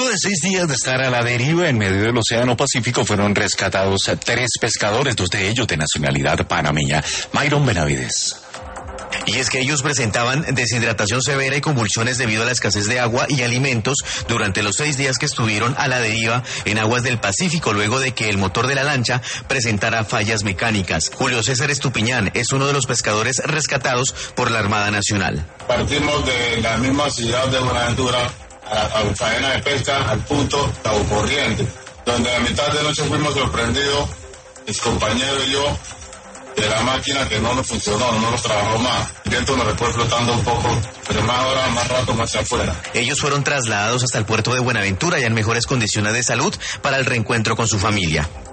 Luego de 6 días de estar a la deriva en medio del Océano Pacífico, fueron rescatados 3 pescadores, 2 de ellos de nacionalidad panameña. Myron Benavides. Y es que ellos presentaban deshidratación severa y convulsiones debido a la escasez de agua y alimentos durante los 6 días que estuvieron a la deriva en aguas del Pacífico, luego de que el motor de la lancha presentara fallas mecánicas. Julio César Estupiñán es uno de los pescadores rescatados por la Armada Nacional. Partimos de la misma ciudad de Buenaventura a la faena de pesca al punto Cabo Corriente, donde a mitad de noche fuimos sorprendidos, mis compañeros y yo, de la máquina que no nos funcionó, no nos trabajó más. El viento nos fue flotando un poco, pero más ahora, más rato, más hacia afuera. Ellos fueron trasladados hasta el puerto de Buenaventura ya en mejores condiciones de salud para el reencuentro con su familia.